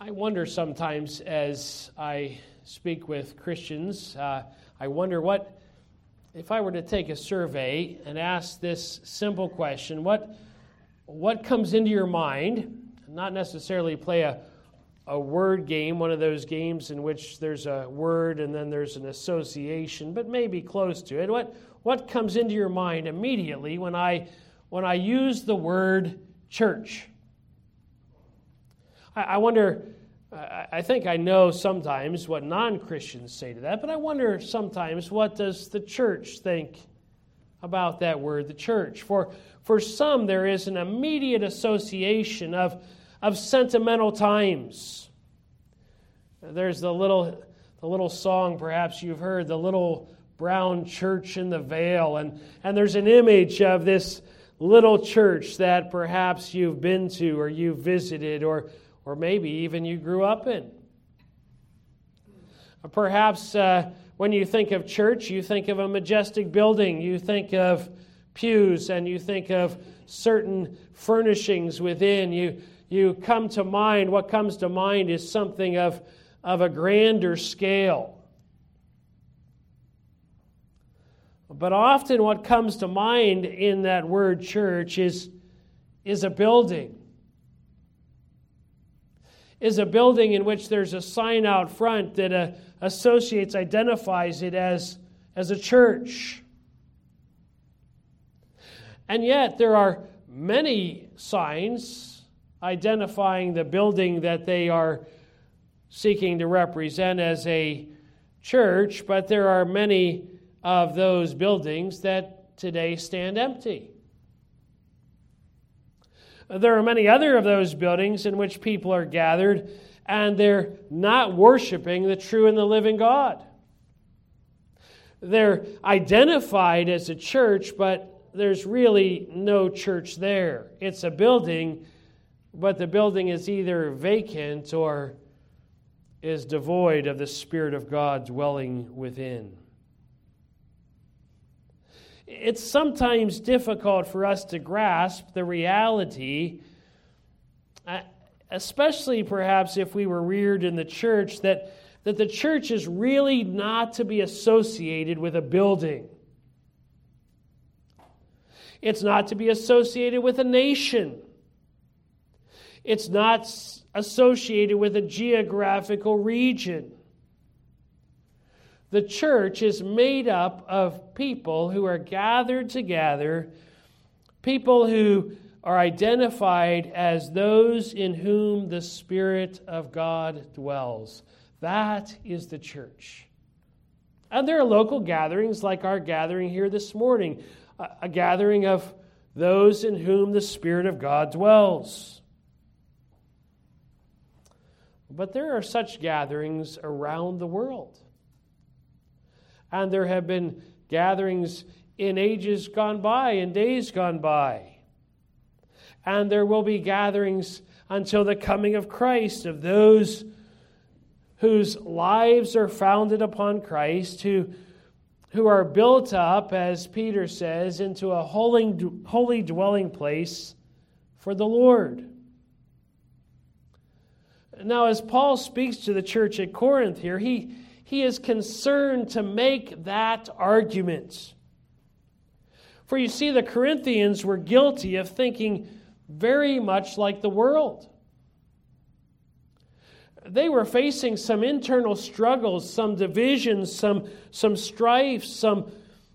I wonder sometimes as I speak with Christians, I wonder what, if I were to take a survey and ask this simple question, what comes into your mind, not necessarily play a word game, one of those games in which there's a word and then there's an association, but maybe close to it. What comes into your mind immediately when I use the word church? I wonder, I think I know sometimes what non-Christians say to that, but I wonder sometimes what does the church think about that word, the church? For some, there is an immediate association of sentimental times. There's the little song perhaps you've heard, the little brown church in the vale, and there's an image of this little church that perhaps you've been to or you've visited or maybe even you grew up in. Perhaps when you think of church, you think of a majestic building, you think of pews, and you think of certain furnishings within. You come to mind, what comes to mind is something of a grander scale. But often what comes to mind in that word church is a building. Is a building in which there's a sign out front that identifies it as a church. And yet there are many signs identifying the building that they are seeking to represent as a church, but there are many of those buildings that today stand empty. There are many other of those buildings in which people are gathered and they're not worshiping the true and the living God. They're identified as a church, but there's really no church there. It's a building, but the building is either vacant or is devoid of the Spirit of God dwelling within. It's sometimes difficult for us to grasp the reality, especially perhaps if we were reared in the church, that the church is really not to be associated with a building. It's not to be associated with a nation. It's not associated with a geographical region. The church is made up of people who are gathered together, people who are identified as those in whom the Spirit of God dwells. That is the church. And there are local gatherings like our gathering here this morning, a gathering of those in whom the Spirit of God dwells. But there are such gatherings around the world. And there have been gatherings in ages gone by, in days gone by. And there will be gatherings until the coming of Christ, of those whose lives are founded upon Christ, who are built up, as Peter says, into a holy dwelling place for the Lord. Now, as Paul speaks to the church at Corinth here, he is concerned to make that argument. For you see, the Corinthians were guilty of thinking very much like the world. They were facing some internal struggles, some divisions, some strife, some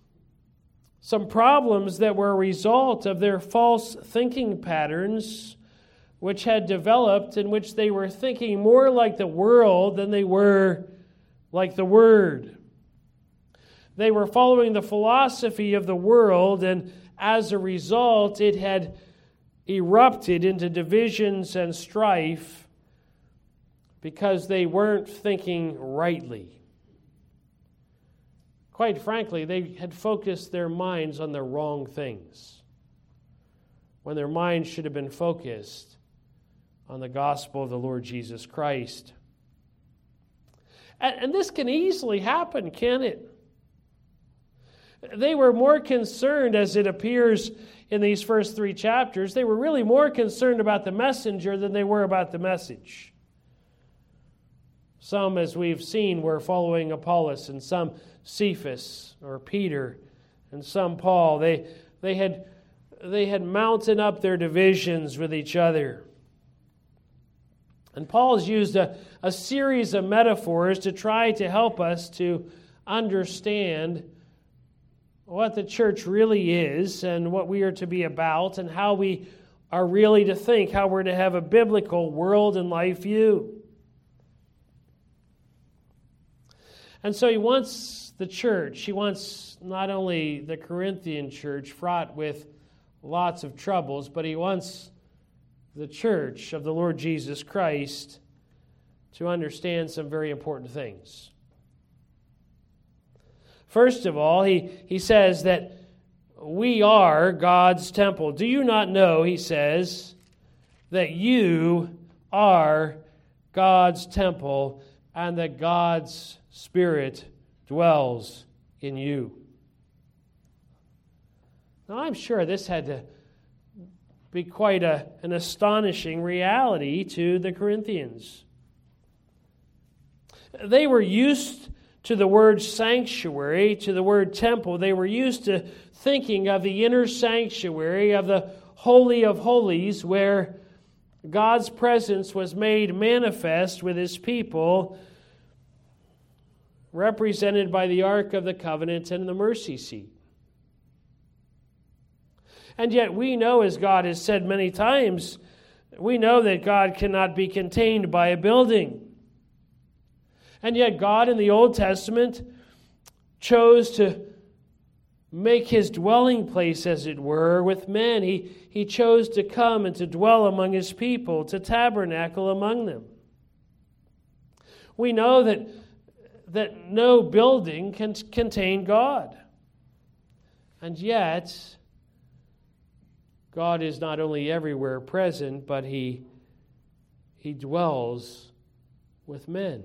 problems that were a result of their false thinking patterns, which had developed in which they were thinking more like the world than they were like the Word. They were following the philosophy of the world, and as a result, it had erupted into divisions and strife because they weren't thinking rightly. Quite frankly, they had focused their minds on the wrong things, when their minds should have been focused on the gospel of the Lord Jesus Christ. And this can easily happen, can it? They were more concerned, as it appears in these first 3 chapters, they were really more concerned about the messenger than they were about the message. Some, as we've seen, were following Apollos, and some Cephas or Peter, and some Paul. They had mounted up their divisions with each other. And Paul's used a series of metaphors to try to help us to understand what the church really is and what we are to be about and how we are really to think, how we're to have a biblical world and life view. And so he wants the church, he wants not only the Corinthian church fraught with lots of troubles, but he wants the church of the Lord Jesus Christ to understand some very important things. First of all, he says that we are God's temple. Do you not know, he says, that you are God's temple and that God's Spirit dwells in you? Now, I'm sure this had to be quite an astonishing reality to the Corinthians. They were used to the word sanctuary, to the word temple. They were used to thinking of the inner sanctuary, of the Holy of Holies, where God's presence was made manifest with His people, represented by the Ark of the Covenant and the mercy seat. And yet we know, as God has said many times, we know that God cannot be contained by a building. And yet God in the Old Testament chose to make His dwelling place, as it were, with men. He chose to come and to dwell among His people, to tabernacle among them. We know that no building can contain God. And yet, God is not only everywhere present, but He dwells with men.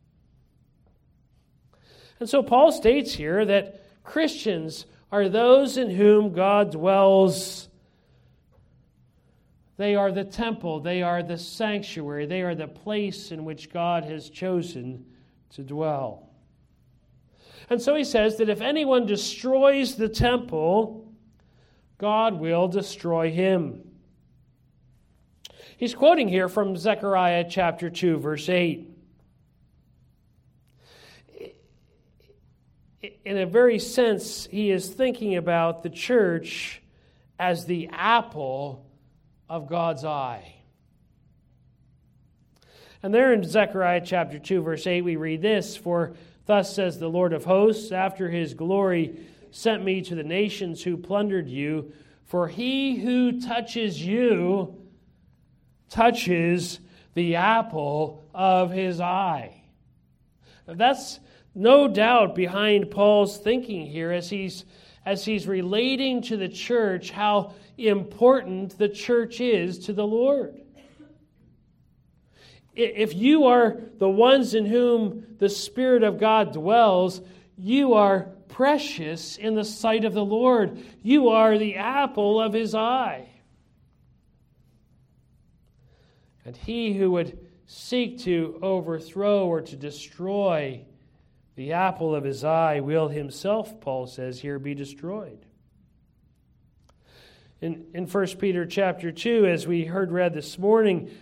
And so Paul states here that Christians are those in whom God dwells. They are the temple, they are the sanctuary, they are the place in which God has chosen to dwell. And so he says that if anyone destroys the temple, God will destroy him. He's quoting here from Zechariah chapter 2, verse 8. In a very sense, he is thinking about the church as the apple of God's eye. And there in Zechariah chapter 2, verse 8, we read this, "For thus says the Lord of hosts, after His glory sent me to the nations who plundered you, for he who touches you touches the apple of His eye." That's no doubt behind Paul's thinking here as he's relating to the church how important the church is to the Lord. If you are the ones in whom the Spirit of God dwells, you are precious in the sight of the Lord. You are the apple of His eye. And he who would seek to overthrow or to destroy the apple of His eye will himself, Paul says here, be destroyed. In 1 Peter chapter 2, as we heard read this morning,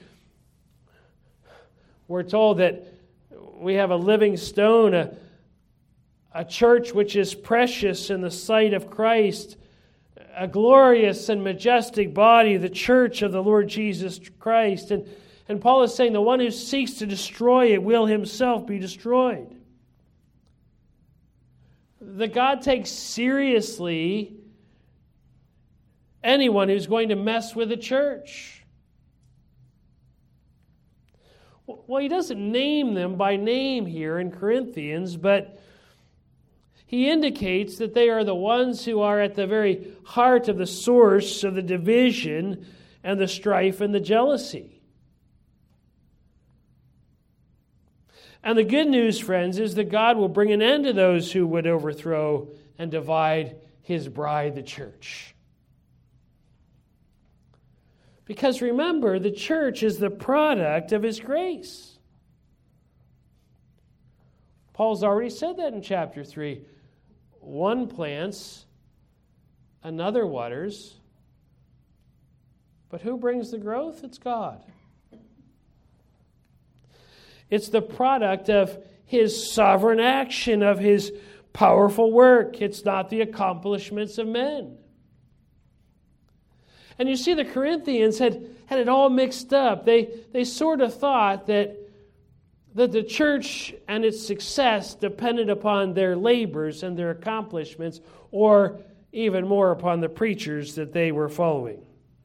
we're told that we have a living stone, a church which is precious in the sight of Christ, a glorious and majestic body, the church of the Lord Jesus Christ. And Paul is saying the one who seeks to destroy it will himself be destroyed. That God takes seriously anyone who's going to mess with the church. Well, he doesn't name them by name here in Corinthians, but he indicates that they are the ones who are at the very heart of the source of the division and the strife and the jealousy. And the good news, friends, is that God will bring an end to those who would overthrow and divide His bride, the church. Because remember, the church is the product of His grace. Paul's already said that in chapter 3. One plants, another waters, but who brings the growth? It's God. It's the product of His sovereign action, of His powerful work. It's not the accomplishments of men. And you see, the Corinthians had it all mixed up. They sort of thought that the church and its success depended upon their labors and their accomplishments, or even more upon the preachers that they were following.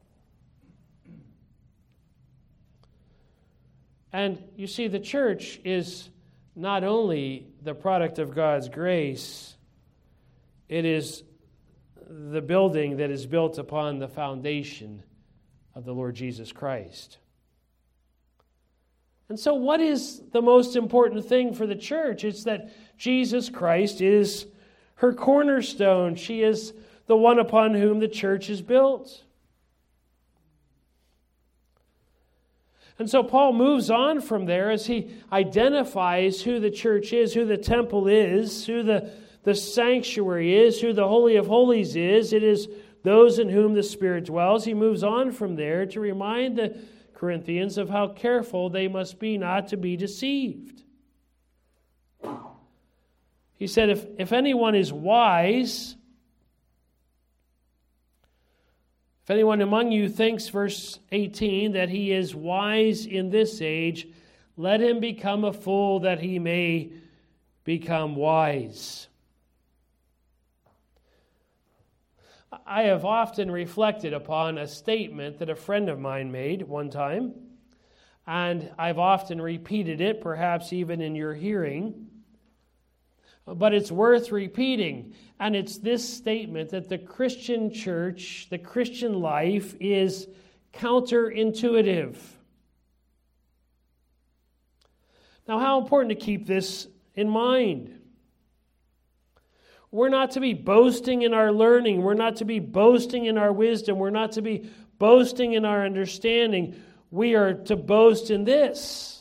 And you see, the church is not only the product of God's grace, it is the building that is built upon the foundation of the Lord Jesus Christ. And so what is the most important thing for the church? It's that Jesus Christ is her cornerstone. She is the one upon whom the church is built. And so Paul moves on from there as he identifies who the church is, who the temple is, who the sanctuary is, who the Holy of Holies is. It is those in whom the Spirit dwells. He moves on from there to remind the Corinthians of how careful they must be not to be deceived. He said, if anyone is wise, if anyone among you thinks, verse 18, that he is wise in this age, let him become a fool that he may become wise. I have often reflected upon a statement that a friend of mine made one time, and I've often repeated it, perhaps even in your hearing, but it's worth repeating. And it's this statement that the Christian church, the Christian life, is counterintuitive. Now, how important to keep this in mind. We're not to be boasting in our learning. We're not to be boasting in our wisdom. We're not to be boasting in our understanding. We are to boast in this,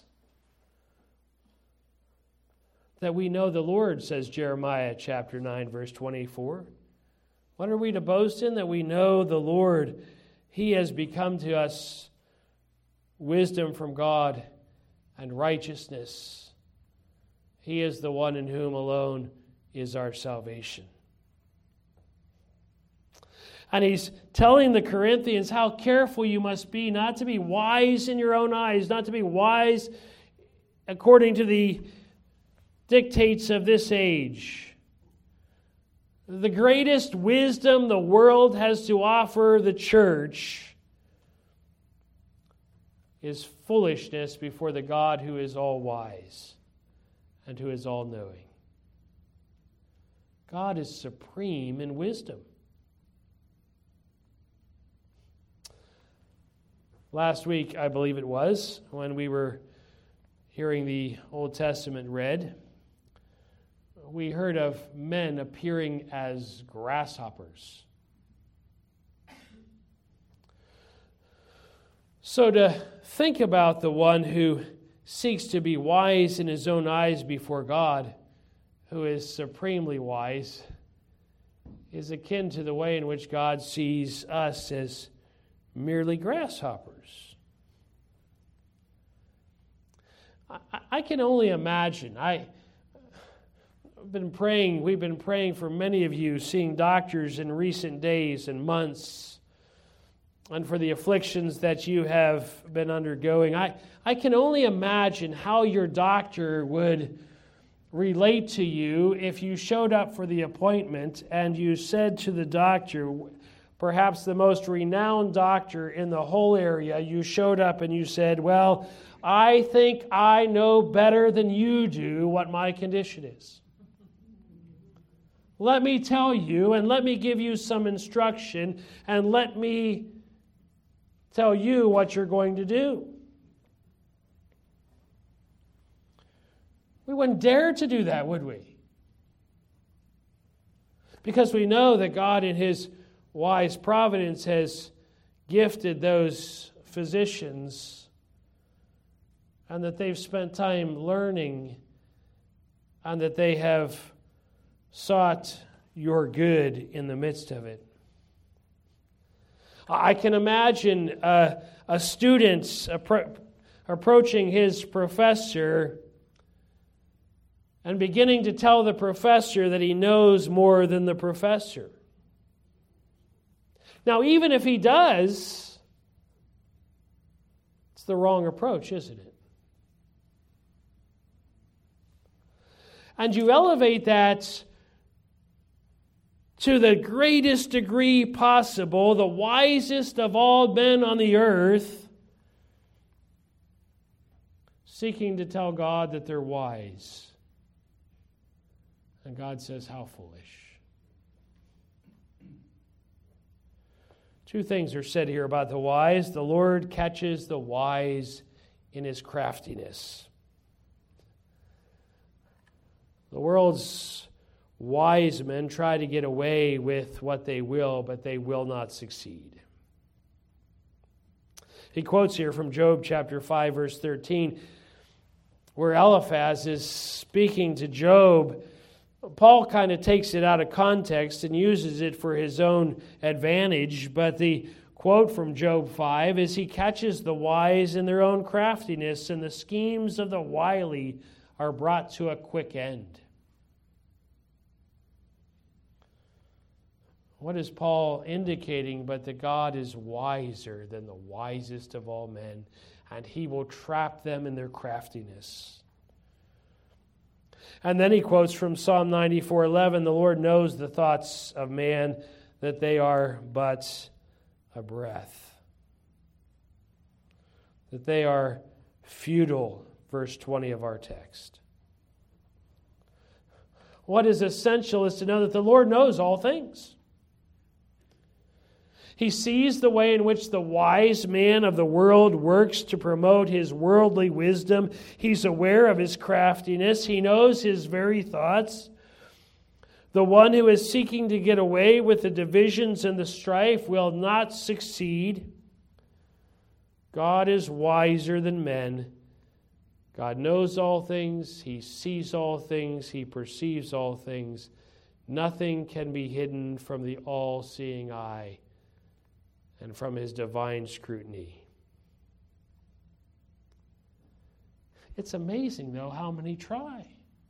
that we know the Lord, says Jeremiah chapter 9, verse 24. What are we to boast in? That we know the Lord. He has become to us wisdom from God and righteousness. He is the one in whom alone is our salvation. And he's telling the Corinthians how careful you must be not to be wise in your own eyes, not to be wise according to the dictates of this age. The greatest wisdom the world has to offer the church is foolishness before the God who is all wise and who is all knowing. God is supreme in wisdom. Last week, I believe it was, when we were hearing the Old Testament read, we heard of men appearing as grasshoppers. So to think about the one who seeks to be wise in his own eyes before God, who is supremely wise, is akin to the way in which God sees us as merely grasshoppers. I can only imagine. We've been praying for many of you, seeing doctors in recent days and months, and for the afflictions that you have been undergoing. I can only imagine how your doctor would relate to you if you showed up for the appointment and you said to the doctor, perhaps the most renowned doctor in the whole area, you showed up and you said, well, I think I know better than you do what my condition is. Let me tell you, and let me give you some instruction, and let me tell you what you're going to do. We wouldn't dare to do that, would we? Because we know that God in His wise providence has gifted those physicians and that they've spent time learning and that they have sought your good in the midst of it. I can imagine a student approaching his professor and beginning to tell the professor that he knows more than the professor. Now, even if he does, it's the wrong approach, isn't it? And you elevate that to the greatest degree possible, the wisest of all men on the earth, seeking to tell God that they're wise. And God says, how foolish. Two things are said here about the wise. The Lord catches the wise in his craftiness. The world's wise men try to get away with what they will, but they will not succeed. He quotes here from Job chapter 5, verse 13, where Eliphaz is speaking to Job. Paul kind of takes it out of context and uses it for his own advantage, but the quote from Job 5 is, he catches the wise in their own craftiness, and the schemes of the wily are brought to a quick end. What is Paul indicating but that God is wiser than the wisest of all men, and he will trap them in their craftiness. And then he quotes from Psalm 94:11, the Lord knows the thoughts of man, that they are but a breath. That they are futile, verse 20 of our text. What is essential is to know that the Lord knows all things. He sees the way in which the wise man of the world works to promote his worldly wisdom. He's aware of his craftiness. He knows his very thoughts. The one who is seeking to get away with the divisions and the strife will not succeed. God is wiser than men. God knows all things. He sees all things. He perceives all things. Nothing can be hidden from the all-seeing eye and from his divine scrutiny. It's amazing, though, how many try.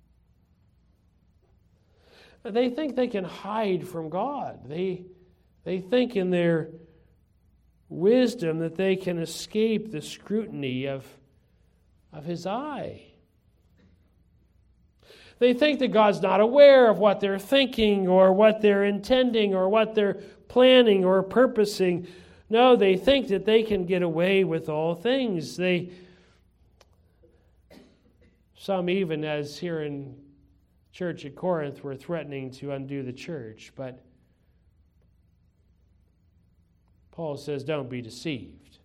They think they can hide from God. They think in their wisdom that they can escape the scrutiny of his eye. They think that God's not aware of what they're thinking or what they're intending or what they're planning or purposing. No, they think that they can get away with all things. Some even, as here in church at Corinth, were threatening to undo the church. But Paul says, don't be deceived.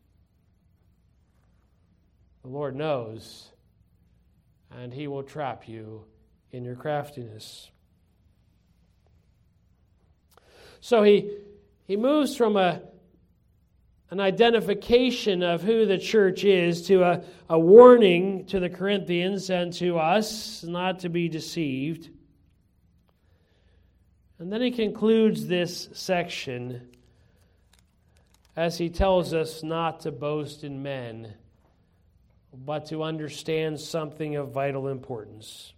The Lord knows, and he will trap you in your craftiness. So he moves from an identification of who the church is to a warning to the Corinthians and to us not to be deceived. And then he concludes this section as he tells us not to boast in men, but to understand something of vital importance.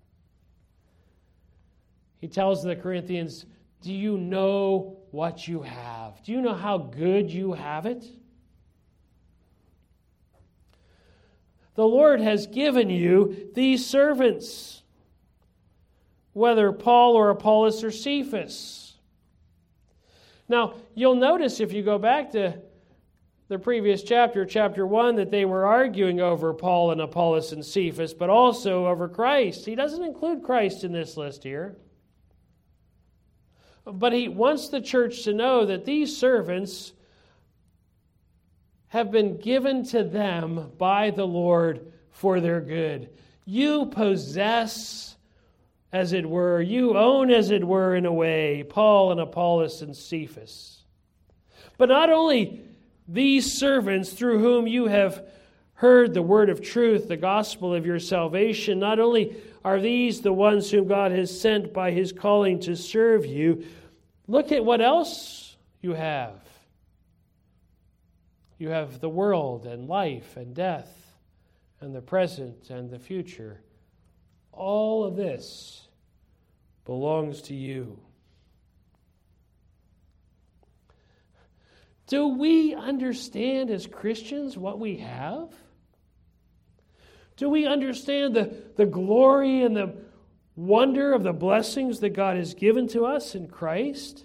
He tells the Corinthians, do you know what you have? Do you know how good you have it? The Lord has given you these servants, whether Paul or Apollos or Cephas. Now, you'll notice if you go back to the previous chapter 1, that they were arguing over Paul and Apollos and Cephas, but also over Christ. He doesn't include Christ in this list here. But he wants the church to know that these servants have been given to them by the Lord for their good. You possess, as it were, you own, as it were, in a way, Paul and Apollos and Cephas. But not only these servants through whom you have heard the word of truth, the gospel of your salvation, not only are these the ones whom God has sent by his calling to serve you, look at what else you have. You have the world and life and death and the present and the future. All of this belongs to you. Do we understand as Christians what we have? Do we understand the glory and the wonder of the blessings that God has given to us in Christ?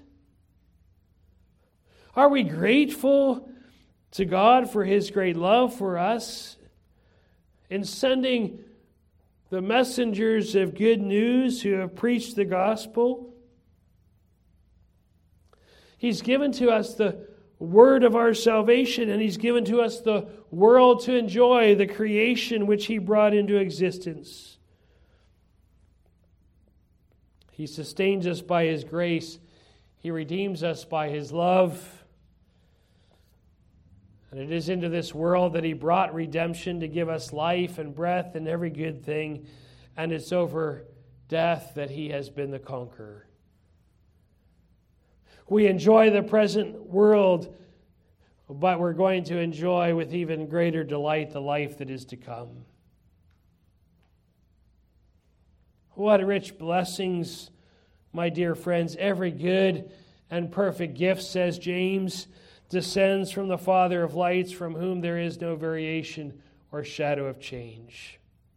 Are we grateful to God for his great love for us in sending the messengers of good news who have preached the gospel? He's given to us the word of our salvation, and he's given to us the world to enjoy, the creation which he brought into existence. He sustains us by his grace. He redeems us by his love. And it is into this world that he brought redemption to give us life and breath and every good thing. And it's over death that he has been the conqueror. We enjoy the present world, but we're going to enjoy with even greater delight the life that is to come. What rich blessings, my dear friends. Every good and perfect gift, says James, descends from the Father of lights, from whom there is no variation or shadow of change.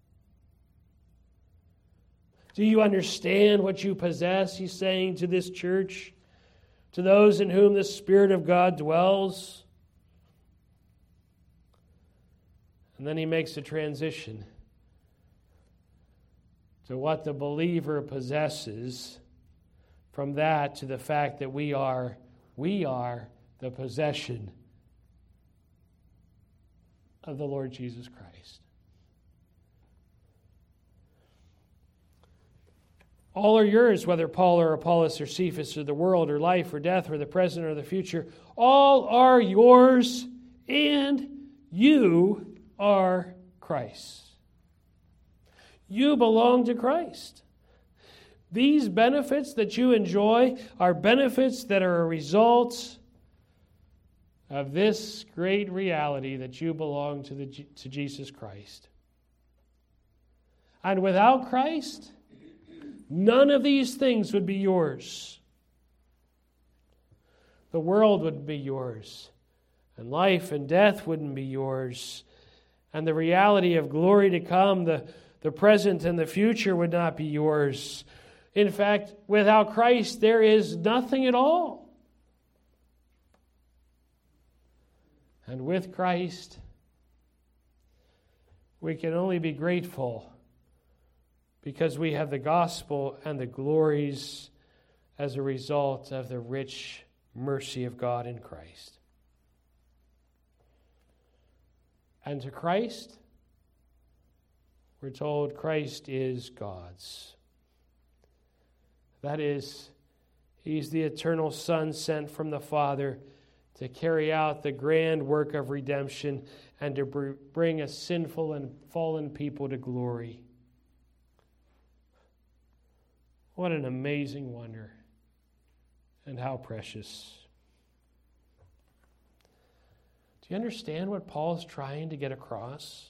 Do you understand what you possess? He's saying to this church, to those in whom the Spirit of God dwells. And then he makes a transition to what the believer possesses, from that to the fact that we are the possession of the Lord Jesus Christ. All are yours, whether Paul or Apollos or Cephas or the world or life or death or the present or the future. All are yours, and you are Christ's. You belong to Christ. These benefits that you enjoy are benefits that are a result of this great reality that you belong to Jesus Christ. And without Christ, none of these things would be yours. The world wouldn't be yours, and life and death wouldn't be yours, and the reality of glory to come, the present and the future, would not be yours. In fact, without Christ, there is nothing at all. And with Christ, we can only be grateful because we have the gospel and the glories as a result of the rich mercy of God in Christ. And to Christ, we're told Christ is God's. That is, he's the eternal Son sent from the Father to carry out the grand work of redemption and to bring a sinful and fallen people to glory. What an amazing wonder, and how precious. Do you understand what Paul's trying to get across?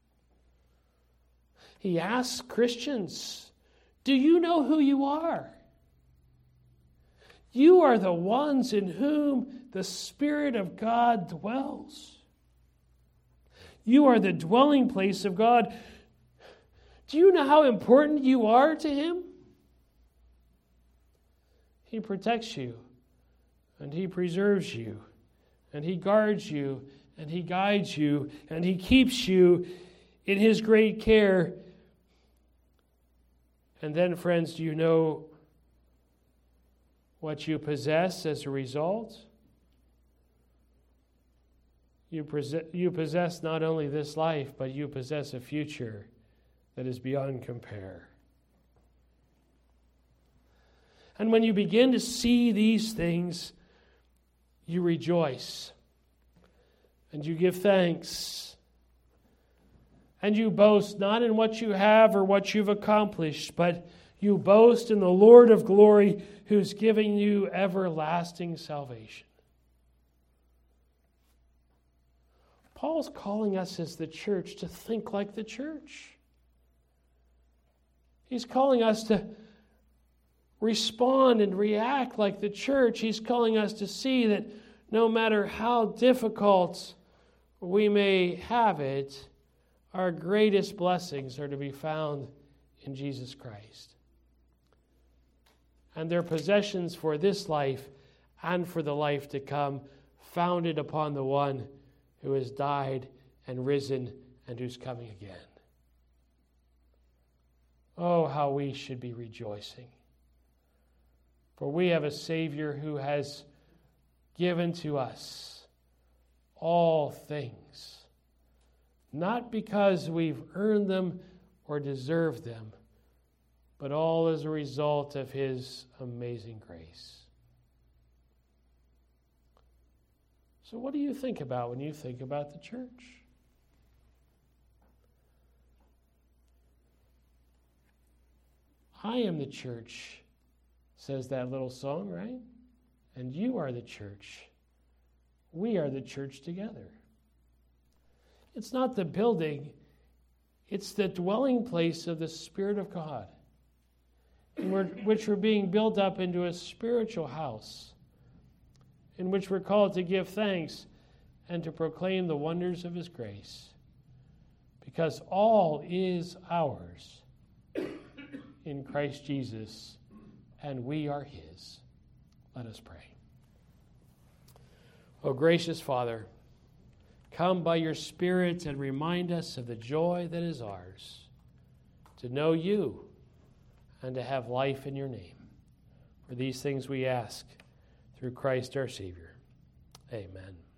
He asks Christians, do you know who you are? You are the ones in whom the Spirit of God dwells. You are the dwelling place of God. Do you know how important you are to him? He protects you, and he preserves you, and he guards you, and he guides you, and he keeps you in his great care. And then, friends, do you know what you possess as a result? You possess not only this life, but you possess a future that is beyond compare. And when you begin to see these things, you rejoice and you give thanks And you boast not in what you have or what you've accomplished, but you boast in the Lord of glory, who's giving you everlasting salvation. Paul's calling us as the church to think like the church. He's calling us to respond and react like the church. He's calling us to see that no matter how difficult we may have it, our greatest blessings are to be found in Jesus Christ. And their possessions for this life and for the life to come, founded upon the one who has died and risen and who's coming again. Oh, how we should be rejoicing. For we have a Savior who has given to us all things, not because we've earned them or deserved them, but all as a result of His amazing grace. So what do you think about when you think about the church? I am the church, says that little song, right? And you are the church. We are the church together. It's not the building, it's the dwelling place of the Spirit of God, in which we're being built up into a spiritual house, in which we're called to give thanks and to proclaim the wonders of His grace, because all is ours in Christ Jesus, and we are His. Let us pray. O gracious Father, come by your Spirit and remind us of the joy that is ours, to know you and to have life in your name. For these things we ask through Christ our Savior. Amen.